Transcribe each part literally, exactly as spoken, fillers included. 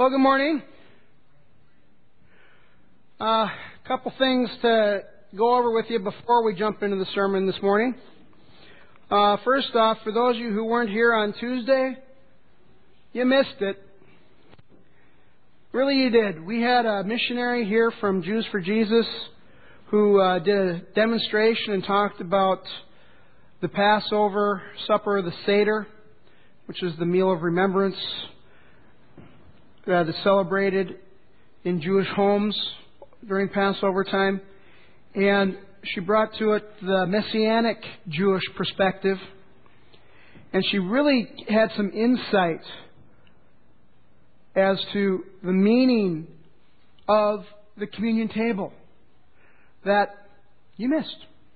Well, good morning. A uh, couple things to go over with you before we jump into the sermon this morning. Uh, first off, for those of you who weren't here on Tuesday, you missed it. Really, you did. We had a missionary here from Jews for Jesus who uh, did a demonstration and talked about the Passover supper, the Seder, which is the meal of remembrance that is celebrated in Jewish homes during Passover time. And she brought to it the Messianic Jewish perspective. And she really had some insight as to the meaning of the communion table that you missed.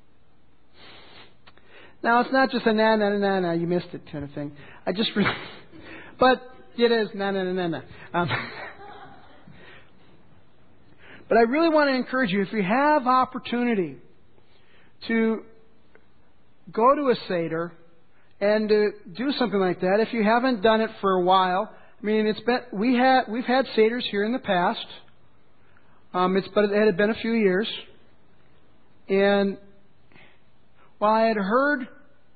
Now, it's not just a na na na na, you missed it kind of thing. I just, re- but it is na na na na na. Um, but I really want to encourage you, if you have opportunity to go to a Seder and to do something like that, if you haven't done it for a while, I mean, it's been we had we've had Seders here in the past. Um, it's but it had been a few years, and while I had heard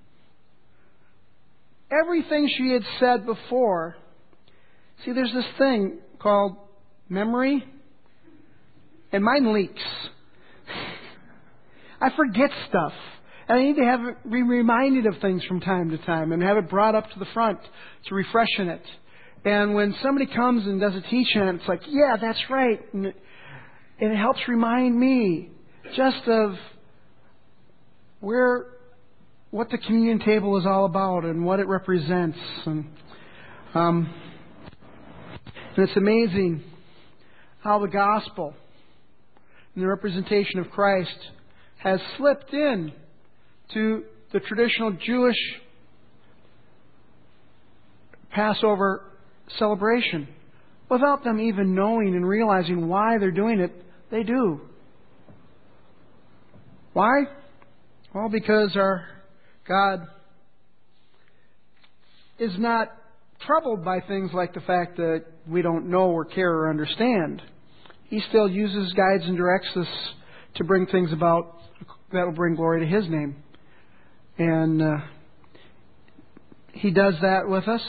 everything she had said before, see, there's this thing called memory, and mine leaks. I forget stuff. And I need to have it be reminded of things from time to time and have it brought up to the front to refreshen it. And when somebody comes and does a teaching, it's like, yeah, that's right. And it, and it helps remind me just of where, what the communion table is all about and what it represents. And, um, and it's amazing how the gospel and the representation of Christ has slipped in to the traditional Jewish Passover celebration. Without them even knowing and realizing why they're doing it, they do. Why? Well, because our God is not troubled by things like the fact that we don't know or care or understand. He still uses, guides, and directs us to bring things about that will bring glory to His name. And uh, He does that with us.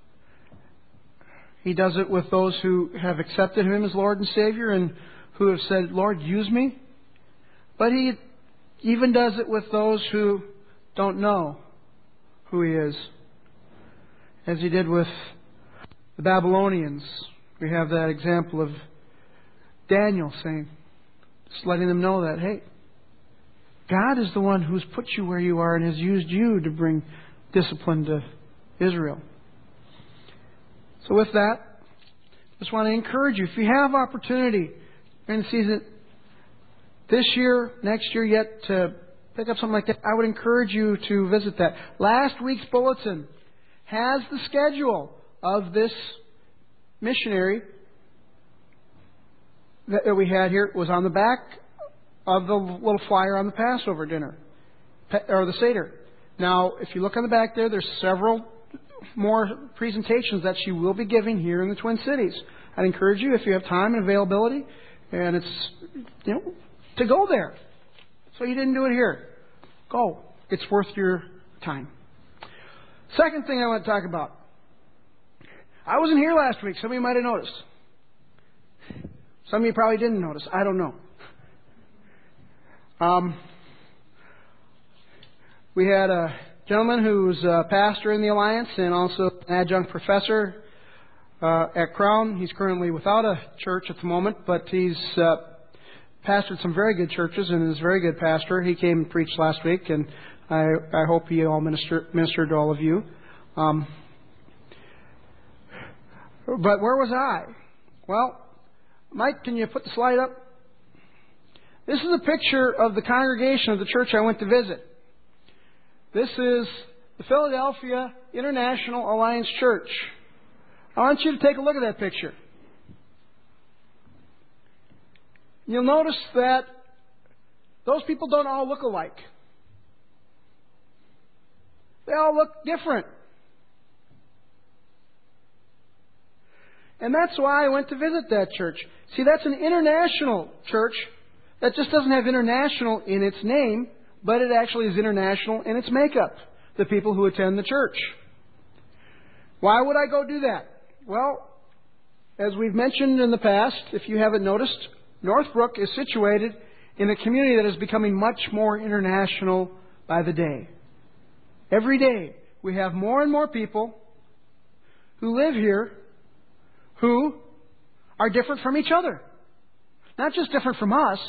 He does it with those who have accepted Him as Lord and Savior and who have said, Lord, use me. But He even does it with those who don't know who He is. As He did with the Babylonians. We have that example of Daniel saying, just letting them know that, hey, God is the one who's put you where you are and has used you to bring discipline to Israel. So with that, I just want to encourage you, if you have opportunity during the season, this year, next year yet, to pick up something like that, I would encourage you to visit that. Last week's bulletin has the schedule of this missionary that we had here. It was on the back of the little flyer on the Passover dinner, or the Seder. Now, if you look on the back there, there's several more presentations that she will be giving here in the Twin Cities. I'd encourage you, if you have time and availability, and it's, you know, to go there. So you didn't do it here. Go. It's worth your time. Second thing I want to talk about. I wasn't here last week. Some of you might have noticed. Some of you probably didn't notice. I don't know. Um, we had a gentleman who's a pastor in the Alliance and also an adjunct professor uh, at Crown. He's currently without a church at the moment, but he's uh, pastored some very good churches and is a very good pastor. He came and preached last week, and I, I hope he all minister, ministered to all of you. Um, but where was I? Well, Mike, can you put the slide up? This is a picture of the congregation of the church I went to visit. This is the Philadelphia International Alliance Church. I want you to take a look at that picture. You'll notice that those people don't all look alike. They all look different. And that's why I went to visit that church. See, that's an international church that just doesn't have international in its name, but it actually is international in its makeup, the people who attend the church. Why would I go do that? Well, as we've mentioned in the past, if you haven't noticed, Northbrook is situated in a community that is becoming much more international by the day. Every day, we have more and more people who live here who are different from each other. Not just different from us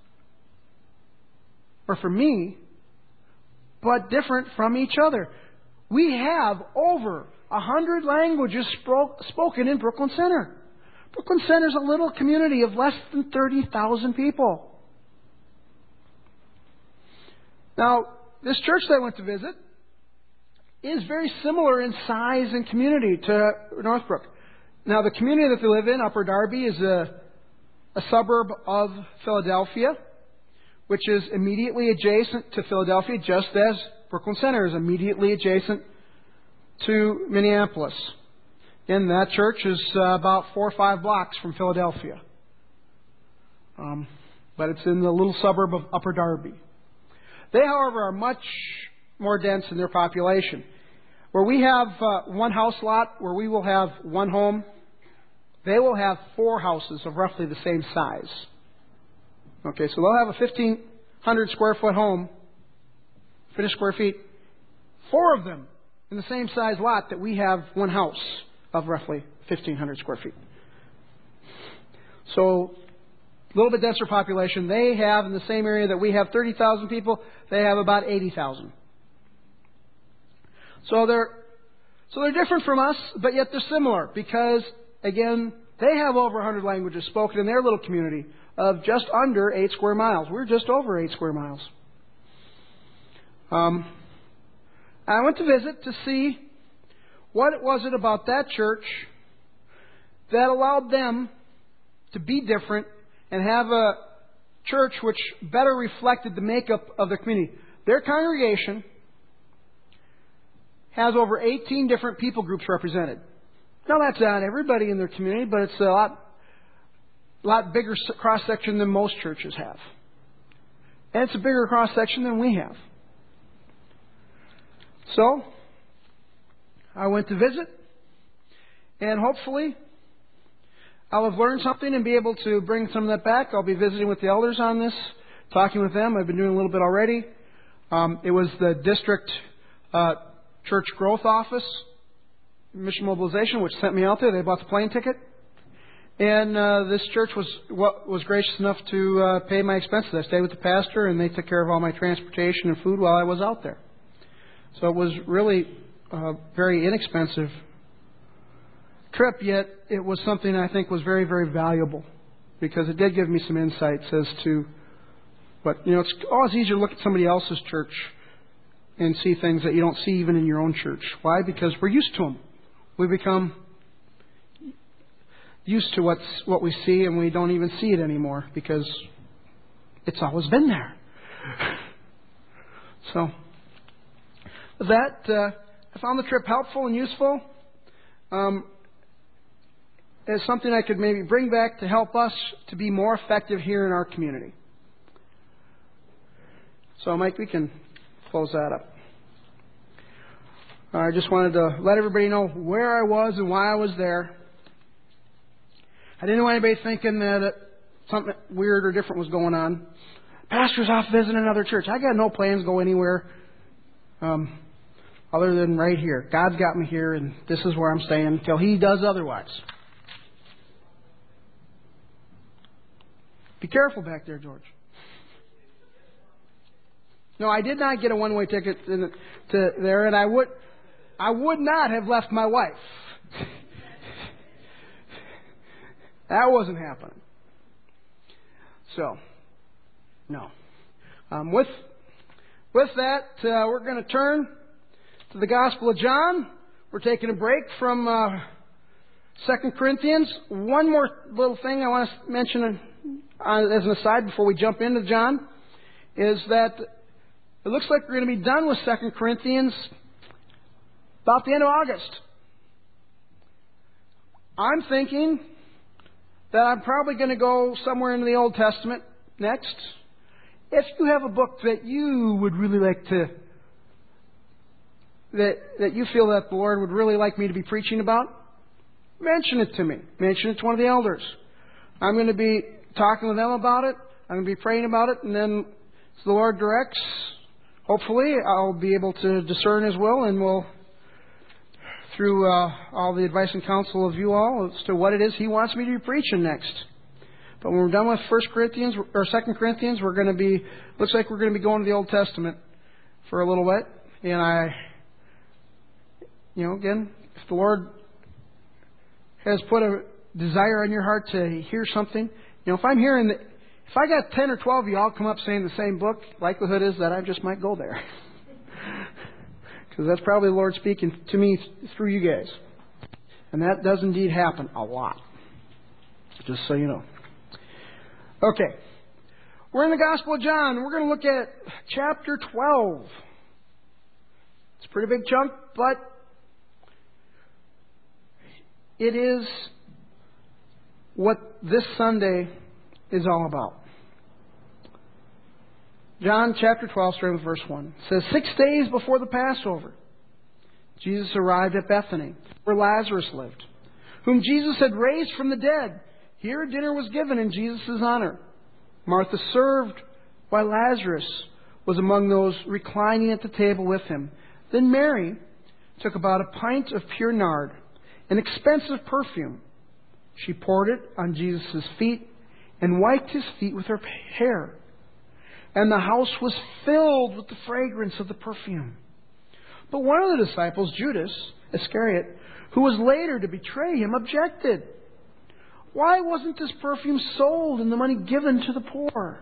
or from me, but different from each other. We have over a hundred languages spro- spoken in Brooklyn Center. Brooklyn Center is a little community of less than thirty thousand people. Now, this church that I went to visit is very similar in size and community to Northbrook. Now, the community that they live in, Upper Darby, is a, a suburb of Philadelphia, which is immediately adjacent to Philadelphia, just as Brooklyn Center is immediately adjacent to Minneapolis. And that church is uh, about four or five blocks from Philadelphia. Um, but it's in the little suburb of Upper Darby. They, however, are much more dense in their population. Where we have uh, one house lot, where we will have one home, they will have four houses of roughly the same size. Okay, so they'll have a fifteen hundred square foot home, finished square feet, four of them in the same size lot that we have one house of roughly fifteen hundred square feet. So, a little bit denser population. They have, in the same area that we have thirty thousand people, they have about eighty thousand. So they're, so they're different from us, but yet they're similar because, again, they have over one hundred languages spoken in their little community of just under eight square miles. We're just over eight square miles. Um, I went to visit to see what it was it about that church that allowed them to be different and have a church which better reflected the makeup of the community. Their congregation has over eighteen different people groups represented. Now, that's not everybody in their community, but it's a lot, lot bigger cross-section than most churches have. And it's a bigger cross-section than we have. So, I went to visit, and hopefully I'll have learned something and be able to bring some of that back. I'll be visiting with the elders on this, talking with them. I've been doing a little bit already. Um, it was the district uh, church growth office, Mission Mobilization, which sent me out there. They bought the plane ticket. And uh, this church was was gracious enough to uh, pay my expenses. I stayed with the pastor, and they took care of all my transportation and food while I was out there. So it was really a very inexpensive trip, yet it was something I think was very, very valuable because it did give me some insights as to what, you know, it's always easier to look at somebody else's church and see things that you don't see even in your own church. Why? Because we're used to them. We become used to what's what we see, and we don't even see it anymore because it's always been there. So, with that, uh, I found the trip helpful and useful. Um, as something I could maybe bring back to help us to be more effective here in our community. So, Mike, we can close that up. I just wanted to let everybody know where I was and why I was there. I didn't want anybody thinking that something weird or different was going on. Pastor's off visiting another church. I got no plans to go anywhere um, other than right here. God's got me here, and this is where I'm staying until He does otherwise. Be careful back there, George. No, I did not get a one-way ticket to, to there, and I would, I would not have left my wife. That wasn't happening. So, no. Um, with with that, uh, we're going to turn to the Gospel of John. We're taking a break from uh, Second Corinthians. One more little thing I want to mention uh, as an aside before we jump into John is that it looks like we're going to be done with Second Corinthians about the end of August. I'm thinking that I'm probably going to go somewhere into the Old Testament next. If you have a book that you would really like to, that, that you feel that the Lord would really like me to be preaching about, mention it to me. Mention it to one of the elders. I'm going to be talking with them about it. I'm going to be praying about it, and then as the Lord directs, hopefully I'll be able to discern His will, and we'll, through uh, all the advice and counsel of you all, as to what it is He wants me to be preaching next. But when we're done with First Corinthians or Second Corinthians, we're going to be, looks like we're going to be going to the Old Testament for a little bit. And I, you know, again, if the Lord has put a desire in your heart to hear something, you know, if I'm hearing that, if I got ten or twelve of you all come up saying the same book, likelihood is that I just might go there. Because that's probably the Lord speaking to me through you guys. And that does indeed happen a lot. Just so you know. Okay. We're in the Gospel of John. We're going to look at chapter twelve. It's a pretty big chunk, but it is what this Sunday is all about. John chapter twelve, starting with verse one. It says, Six days before the Passover, Jesus arrived at Bethany, where Lazarus lived, whom Jesus had raised from the dead. Here a dinner was given in Jesus' honor. Martha served, while Lazarus was among those reclining at the table with him. Then Mary took about a pint of pure nard, an expensive perfume. She poured it on Jesus' feet and wiped His feet with her hair. And the house was filled with the fragrance of the perfume. But one of the disciples, Judas Iscariot, who was later to betray Him, objected. Why wasn't this perfume sold and the money given to the poor?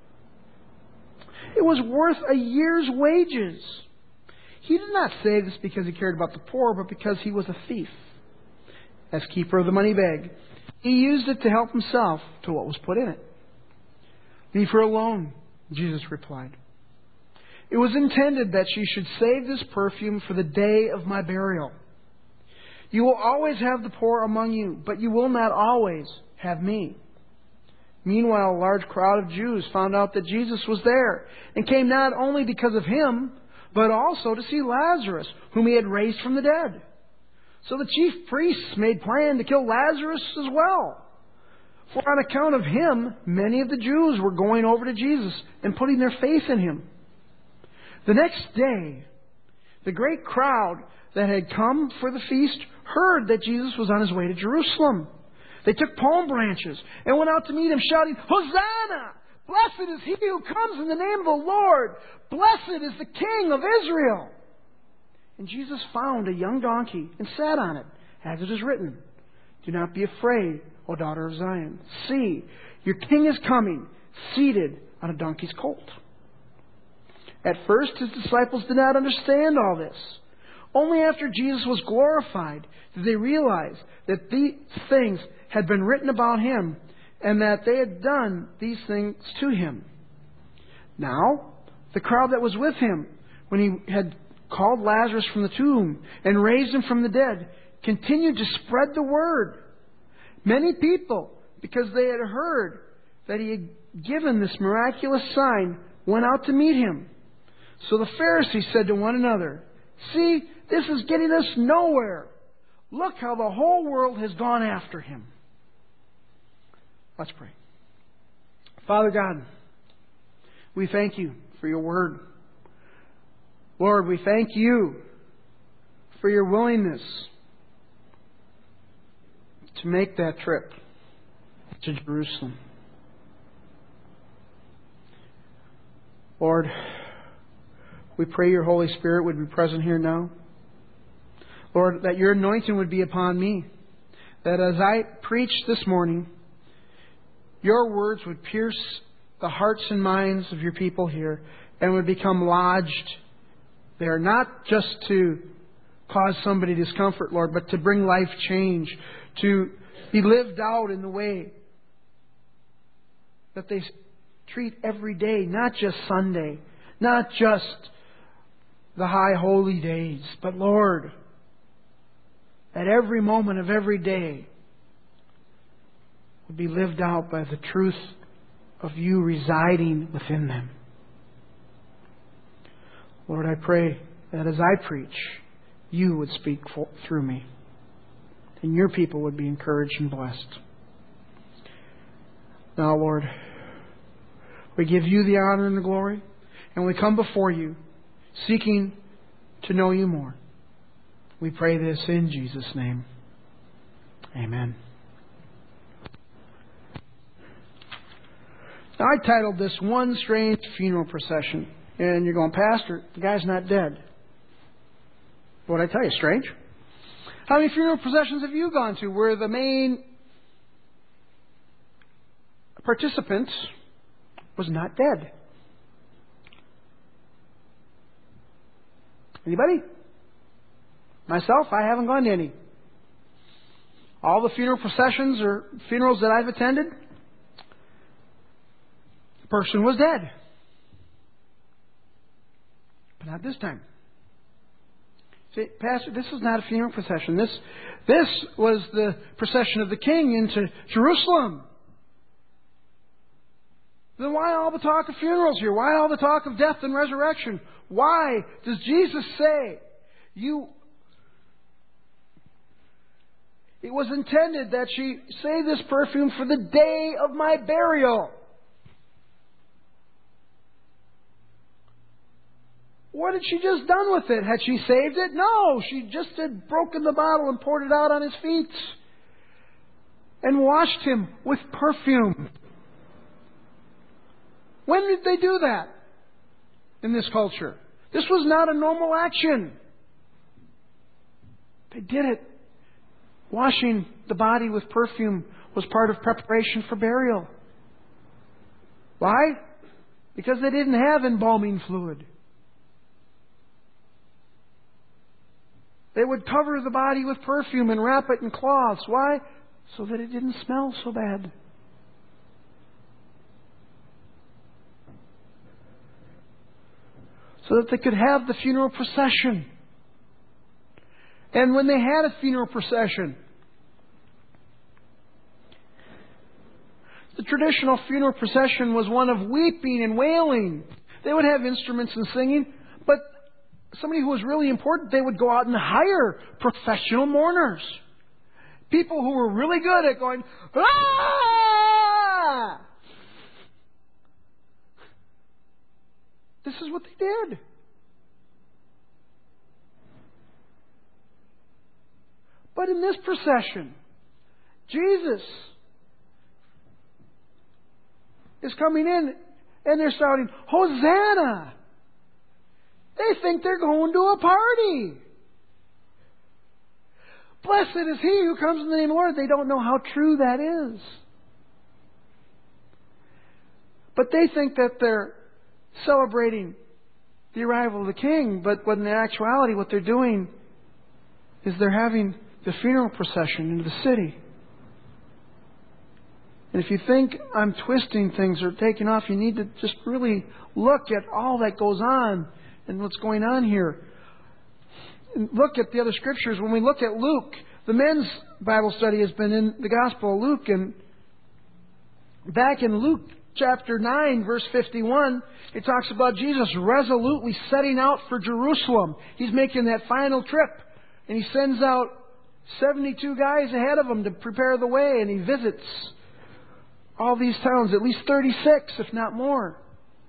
It was worth a year's wages. He did not say this because He cared about the poor, but because He was a thief. As keeper of the money bag, He used it to help Himself to what was put in it. Leave her alone, Jesus replied. It was intended that she should save this perfume for the day of my burial. You will always have the poor among you, but you will not always have me. Meanwhile, a large crowd of Jews found out that Jesus was there and came not only because of Him, but also to see Lazarus, whom He had raised from the dead. So the chief priests made plan to kill Lazarus as well. For on account of him, many of the Jews were going over to Jesus and putting their faith in Him. The next day, the great crowd that had come for the feast heard that Jesus was on His way to Jerusalem. They took palm branches and went out to meet Him, shouting, Hosanna! Blessed is He who comes in the name of the Lord! Blessed is the King of Israel! And Jesus found a young donkey and sat on it, as it is written, Do not be afraid, O daughter of Zion. See, your king is coming, seated on a donkey's colt. At first, His disciples did not understand all this. Only after Jesus was glorified did they realize that these things had been written about Him and that they had done these things to Him. Now, the crowd that was with Him, when He had called Lazarus from the tomb and raised him from the dead, continued to spread the word. Many people, because they had heard that He had given this miraculous sign, went out to meet Him. So the Pharisees said to one another, See, this is getting us nowhere. Look how the whole world has gone after Him. Let's pray. Father God, we thank You for Your word. Lord, we thank You for Your willingness to make that trip to Jerusalem. Lord, we pray Your Holy Spirit would be present here now. Lord, that Your anointing would be upon me. That as I preach this morning, Your words would pierce the hearts and minds of Your people here and would become lodged there, not just to cause somebody discomfort, Lord, but to bring life change, to be lived out in the way that they treat every day, not just Sunday, not just the high holy days, but Lord, at every moment of every day, would be lived out by the truth of You residing within them. Lord, I pray that as I preach, You would speak for, through me, and Your people would be encouraged and blessed. Now, Lord, we give You the honor and the glory, and we come before You seeking to know You more. We pray this in Jesus' name. Amen. Now, I titled this One Strange Funeral Procession. And you're going, Pastor, the guy's not dead. What I tell you, strange? How many funeral processions have you gone to where the main participant was not dead? Anybody? Myself, I haven't gone to any. All the funeral processions or funerals that I've attended, the person was dead. But not this time. See, Pastor, this is not a funeral procession. This, this was the procession of the King into Jerusalem. Then why all the talk of funerals here? Why all the talk of death and resurrection? Why does Jesus say, you... It was intended that she say this perfume for the day of my burial. What had she just done with it? Had she saved it? No, she just had broken the bottle and poured it out on His feet and washed Him with perfume. When did they do that in this culture? This was not a normal action. They did it. Washing the body with perfume was part of preparation for burial. Why? Because they didn't have embalming fluid. They would cover the body with perfume and wrap it in cloths. Why? So that it didn't smell so bad. So that they could have the funeral procession. And when they had a funeral procession, the traditional funeral procession was one of weeping and wailing. They would have instruments and singing, but somebody who was really important, they would go out and hire professional mourners. People who were really good at going, ah! This is what they did. But in this procession, Jesus is coming in and they're shouting, Hosanna! They think they're going to a party. Blessed is he who comes in the name of the Lord. They don't know how true that is. But they think that they're celebrating the arrival of the King. But when in actuality what they're doing is they're having the funeral procession into the city. And if you think I'm twisting things or taking off, you need to just really look at all that goes on and what's going on here. And look at the other scriptures. When we look at Luke, the men's Bible study has been in the Gospel of Luke. And back in Luke chapter nine, verse fifty-one, it talks about Jesus resolutely setting out for Jerusalem. He's making that final trip. And he sends out seventy-two guys ahead of him to prepare the way. And he visits all these towns, at least thirty-six, if not more.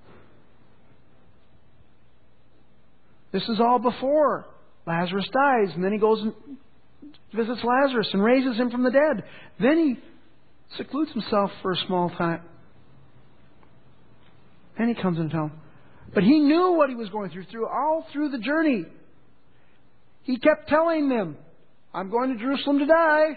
This is all before Lazarus dies. And then he goes and visits Lazarus and raises him from the dead. Then he secludes himself for a small time. Then he comes into town. But he knew what he was going through, through all through the journey. He kept telling them, I'm going to Jerusalem to die.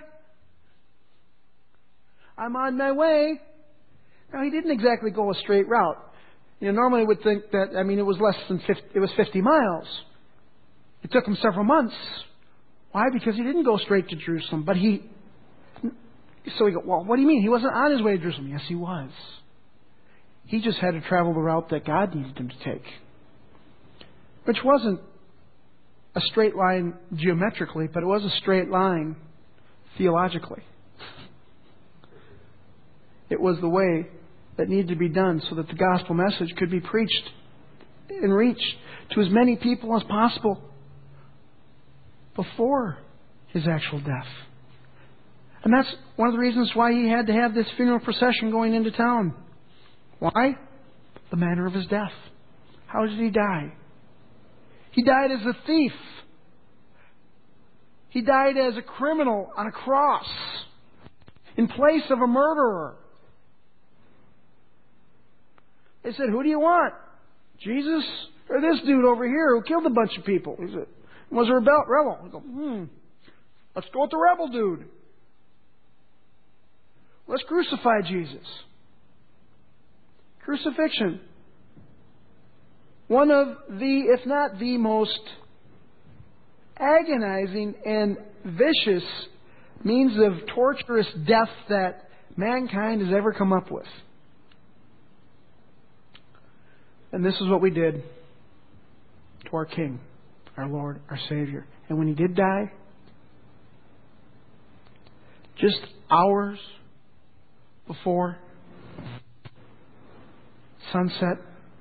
I'm on my way. Now, he didn't exactly go a straight route. You know, normally would think that, I mean, it was less than fifty, it was fifty miles. It took him several months. Why? Because he didn't go straight to Jerusalem. But he, so he go, well, what do you mean? He wasn't on his way to Jerusalem. Yes, he was. He just had to travel the route that God needed him to take. Which wasn't a straight line geometrically, but it was a straight line theologically. It was the way that needed to be done so that the gospel message could be preached and reached to as many people as possible before His actual death. And that's one of the reasons why He had to have this funeral procession going into town. Why? The manner of His death. How did He die? He died as a thief. He died as a criminal on a cross in place of a murderer. They said, "Who do you want? Jesus or this dude over here who killed a bunch of people?" He said, "Was a rebel." rebel. He goes, hmm, let's go with the rebel dude. Let's crucify Jesus. Crucifixion. One of the, if not the most agonizing and vicious means of torturous death that mankind has ever come up with. And this is what we did to our King, our Lord, our Savior. And when He did die, just hours before sunset,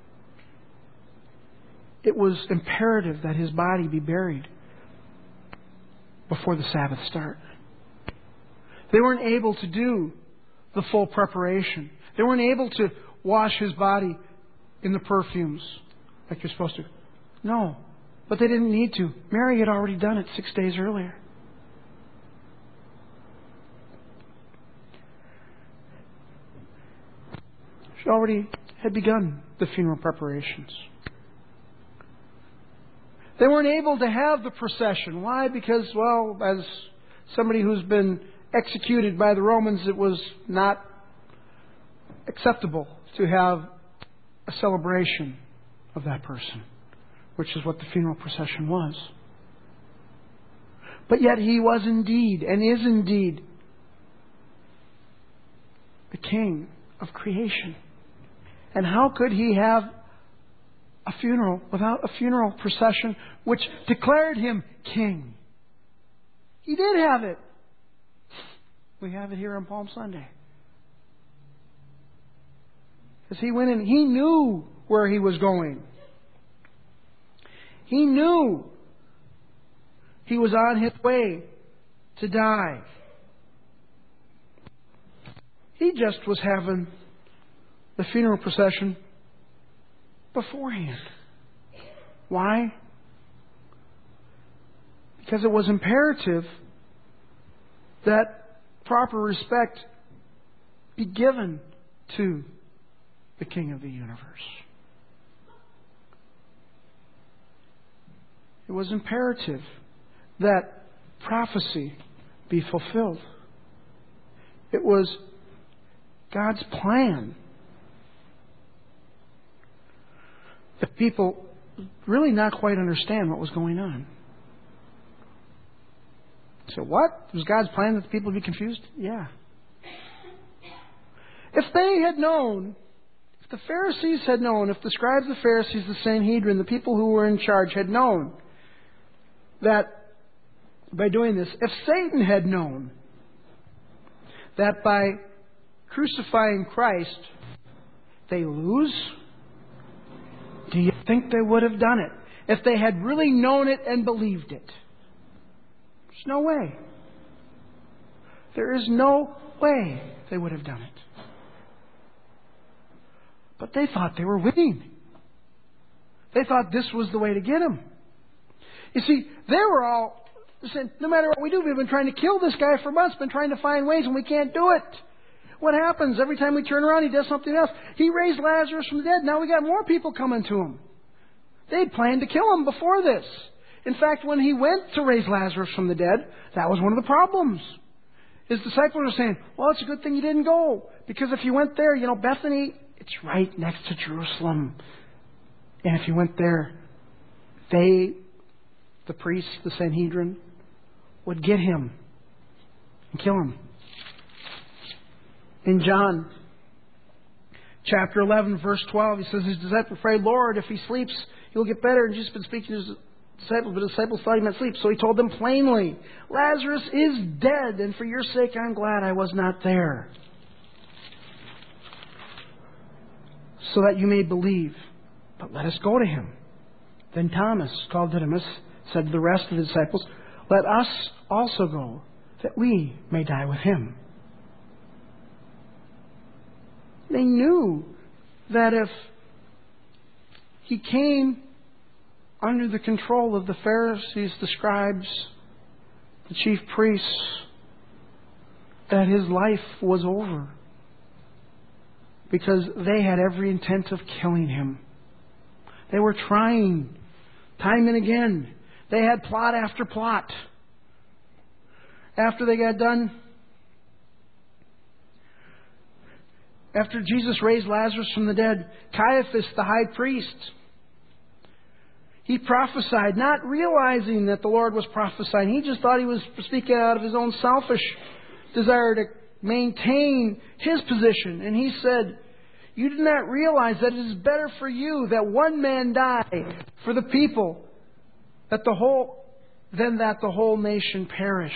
it was imperative that His body be buried before the Sabbath start. They weren't able to do the full preparation. They weren't able to wash His body in the perfumes like you're supposed to. No, but they didn't need to. Mary had already done it six days earlier. She already had begun the funeral preparations. They weren't able to have the procession. Why? Because, well, as somebody who's been executed by the Romans, it was not acceptable to have a celebration of that person, which is what the funeral procession was. But yet He was indeed, and is indeed, the King of creation. And how could He have a funeral without a funeral procession which declared Him King? He did have it. We have it here on Palm Sunday. Because He went in, He knew where He was going. He knew He was on His way to die. He just was having the funeral procession beforehand. Why? Because it was imperative that proper respect be given to the King of the universe. It was imperative that prophecy be fulfilled. It was God's plan. The people really not quite understand what was going on. So what? It was God's plan that the people would be confused? Yeah. If they had known, if the Pharisees had known, if the scribes, the Pharisees, the Sanhedrin, the people who were in charge had known that by doing this, if Satan had known that by crucifying Christ they lose, do you think they would have done it? If they had really known it and believed it? There's no way. There is no way they would have done it. But they thought they were winning. They thought this was the way to get him. You see, they were all saying, no matter what we do, we've been trying to kill this guy for months, been trying to find ways, and we can't do it. What happens? Every time we turn around, he does something else. He raised Lazarus from the dead. Now we got more people coming to him. They'd planned to kill him before this. In fact, when he went to raise Lazarus from the dead, that was one of the problems. His disciples were saying, well, it's a good thing you didn't go. Because if you went there, you know, Bethany, it's right next to Jerusalem. And if you went there, they, the priests, the Sanhedrin, would get him and kill him. In John chapter eleven, verse twelve, he says, his disciples were afraid, Lord, if he sleeps, he'll get better. And Jesus had been speaking to his disciples, but his disciples thought he meant sleep. So he told them plainly, Lazarus is dead, and for your sake I'm glad I was not there. so that you may believe. But let us go to him. Then Thomas, called Didymus, said to the rest of the disciples, let us also go, that we may die with him. They knew that if he came under the control of the Pharisees, the scribes, the chief priests, that his life was over. Because they had every intent of killing him. They were trying time and again. They had plot after plot. After they got done, after Jesus raised Lazarus from the dead, Caiaphas, the high priest, he prophesied, not realizing that the Lord was prophesying. He just thought he was speaking out of his own selfish desire to maintain his position. And he said, you do not realize that it is better for you that one man die for the people that the whole, than that the whole nation perish.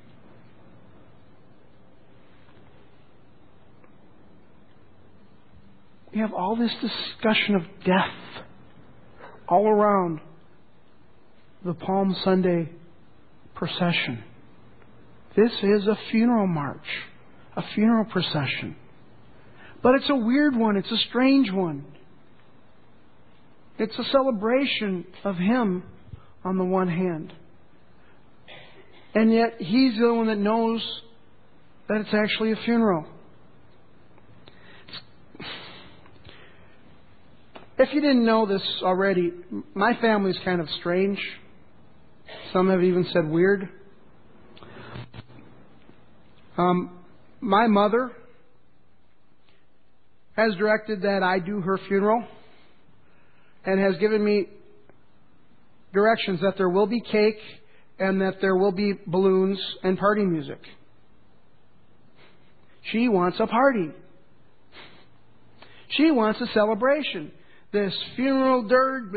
We have all this discussion of death all around the Palm Sunday procession. This is a funeral march, a funeral procession. But it's a weird one. It's a strange one. It's a celebration of Him on the one hand. And yet He's the one that knows that it's actually a funeral. If you didn't know this already, my family's kind of strange. Some have even said weird. Um, my mother has directed that I do her funeral and has given me directions that there will be cake and that there will be balloons and party music. She wants a party. She wants a celebration. This funeral dirt.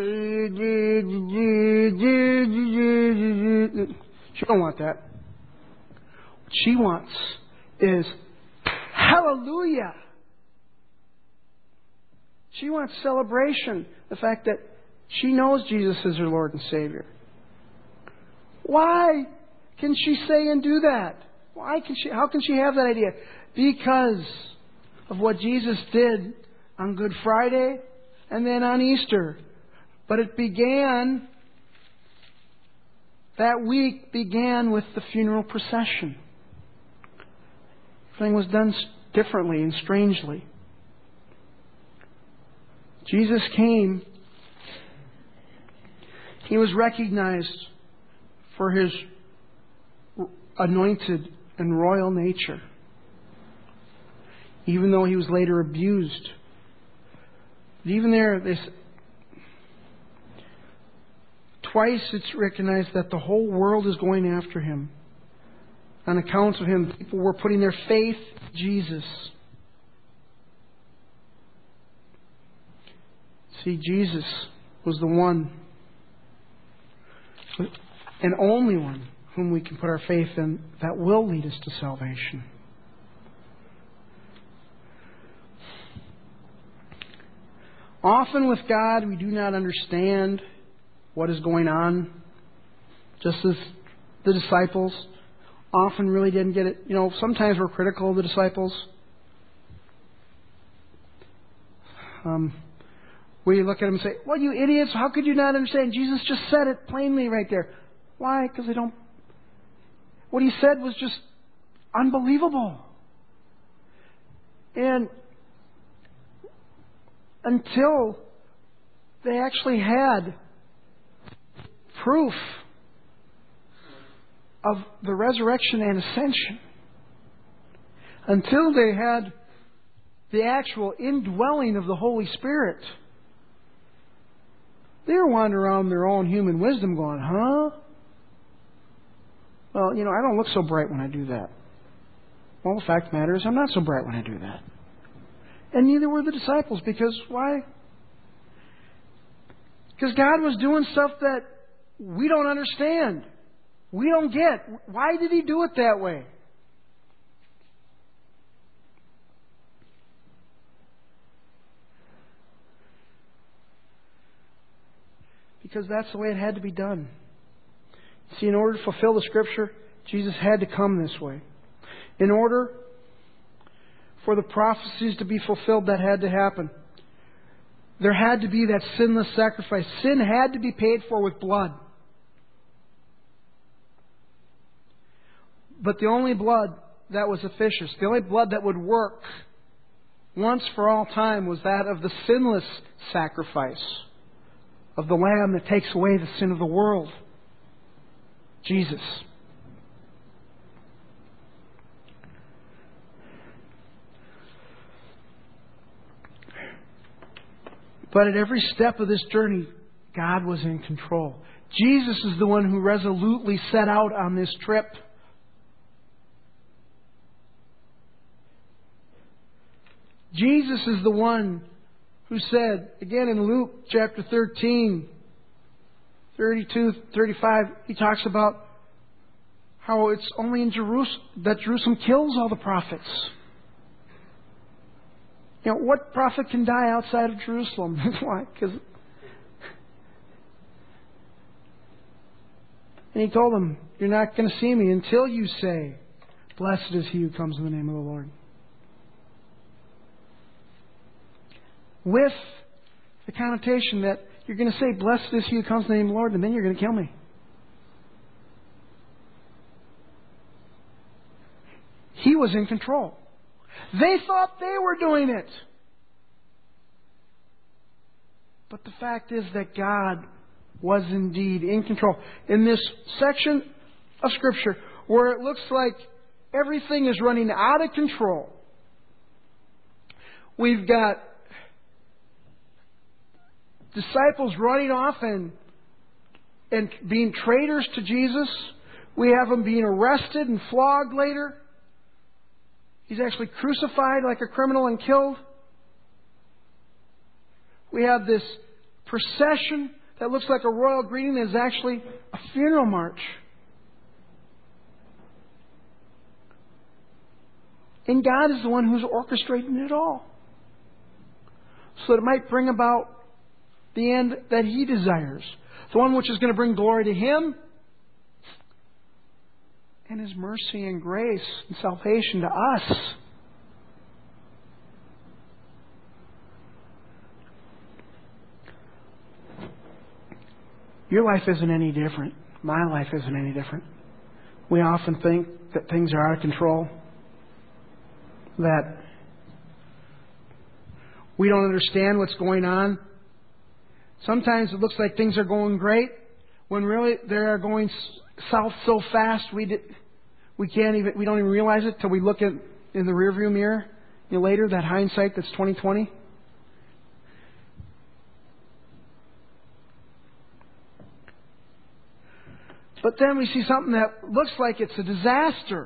She don't want that. What she wants is hallelujah. She wants celebration. The fact that she knows Jesus is her Lord and Savior. Why can she say and do that? Why can she? How can she have that idea? Because of what Jesus did on Good Friday and then on Easter. But it began, that week began with the funeral procession. Everything was done differently and strangely. Jesus came. He was recognized for His anointed and royal nature, even though He was later abused. But even there, this, twice it's recognized that the whole world is going after Him. On account of Him, people were putting their faith in Jesus. See, Jesus was the one and only one whom we can put our faith in that will lead us to salvation. Often with God, we do not understand what is going on, just as the disciples often really didn't get it. You know, sometimes we're critical of the disciples. Um, we look at them and say, well, you idiots, how could you not understand? Jesus just said it plainly right there. Why? Because they don't... What He said was just unbelievable. And until they actually had proof of the resurrection and ascension, until they had the actual indwelling of the Holy Spirit, they were wandering around their own human wisdom going, huh? Well, you know, I don't look so bright when I do that. Well, the fact of the matter is I'm not so bright when I do that. And neither were the disciples. Because why? Because God was doing stuff that we don't understand. We don't get. Why did He do it that way? because that's the way it had to be done. See, in order to fulfill the Scripture, Jesus had to come this way. In order for the prophecies to be fulfilled, that had to happen. There had to be that sinless sacrifice. Sin had to be paid for with blood. But the only blood that was efficacious, the only blood that would work once for all time, was that of the sinless sacrifice of the Lamb that takes away the sin of the world. Jesus. But at every step of this journey, God was in control. Jesus is the one who resolutely set out on this trip. Jesus is the one who said, again in Luke chapter thirteen, thirty-two, thirty-five, he talks about how it's only in Jerusalem that Jerusalem kills all the prophets. You know, what prophet can die outside of Jerusalem? Why? Because, and he told them, you're not going to see me until you say, blessed is he who comes in the name of the Lord. With the connotation that you're going to say, blessed is he who comes in the name of the Lord, and then you're going to kill me. He was in control. They thought they were doing it. But the fact is that God was indeed in control. In this section of Scripture where it looks like everything is running out of control, we've got disciples running off and, and being traitors to Jesus. We have them being arrested and flogged later. He's actually crucified like a criminal and killed. We have this procession that looks like a royal greeting that is actually a funeral march. And God is the one who's orchestrating it all, so that it might bring about the end that He desires. The one which is going to bring glory to Him and His mercy and grace and salvation to us. Your life isn't any different. My life isn't any different. We often think that things are out of control, that we don't understand what's going on. Sometimes it looks like things are going great, when really they are going south so fast we did, we can't even we don't even realize it till we look at in the rearview mirror. You know, later, that hindsight that's twenty twenty. But then we see something that looks like it's a disaster,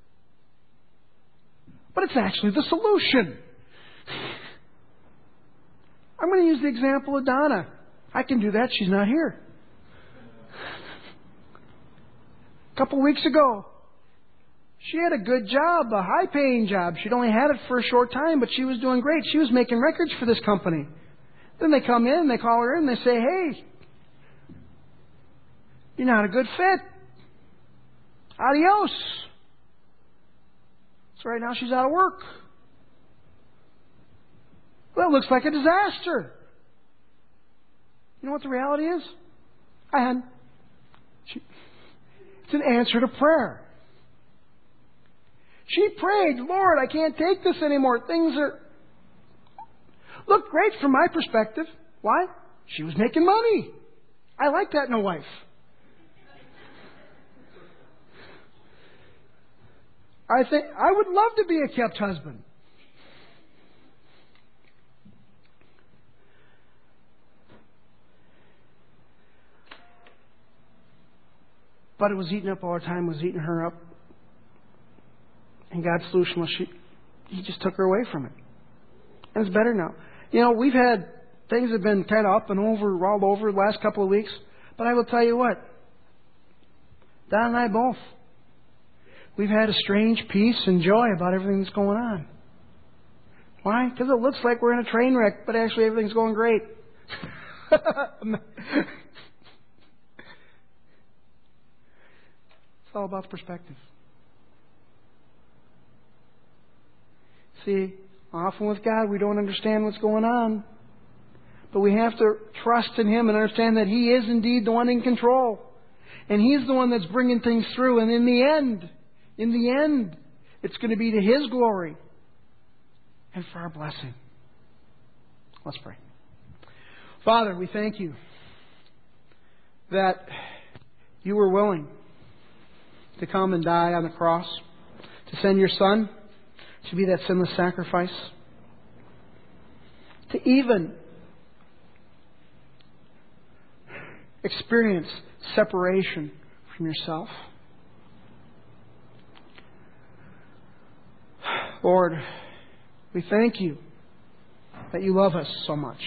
but it's actually the solution. I'm going to use the example of Donna. I can do that. She's not here. A couple weeks ago, she had a good job, a high-paying job. She'd only had it for a short time, but she was doing great. She was making records for this company. Then they come in, they call her in, they say, hey, you're not a good fit. Adios. So right now she's out of work. Well, it looks like a disaster. You know what the reality is? I had. She, it's an answer to prayer. She prayed, Lord, I can't take this anymore. Things are look great from my perspective. Why? She was making money. I like that in a wife. I think I would love to be a kept husband. But it was eating up all her time, was eating her up. And God's solution was she, He just took her away from it. And it's better now. You know, we've had, things have been kind of up and over, all over the last couple of weeks. But I will tell you what, Don and I both, we've had a strange peace and joy about everything that's going on. Why? Because it looks like we're in a train wreck, but actually everything's going great. It's all about perspective. See, often with God, we don't understand what's going on. But we have to trust in Him and understand that He is indeed the one in control. And He's the one that's bringing things through. And in the end, in the end, it's going to be to His glory and for our blessing. Let's pray. Father, we thank You that You were willing to come and die on the cross, to send Your Son to be that sinless sacrifice, to even experience separation from Yourself. Lord, we thank You that You love us so much.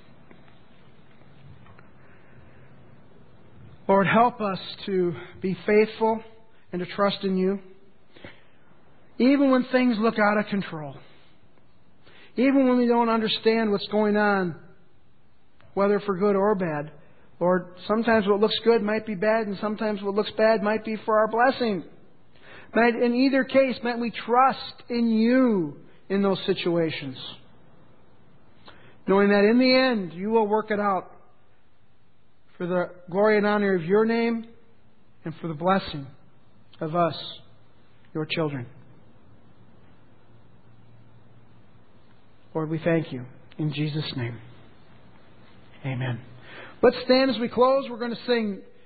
Lord, help us to be faithful and to trust in You, even when things look out of control. Even when we don't understand what's going on, whether for good or bad. Lord, sometimes what looks good might be bad, and sometimes what looks bad might be for our blessing. Might, in either case, might we trust in You in those situations, knowing that in the end You will work it out for the glory and honor of Your name and for the blessing of us, Your children. Lord, we thank You. In Jesus' name, amen. Let's stand as we close. We're going to sing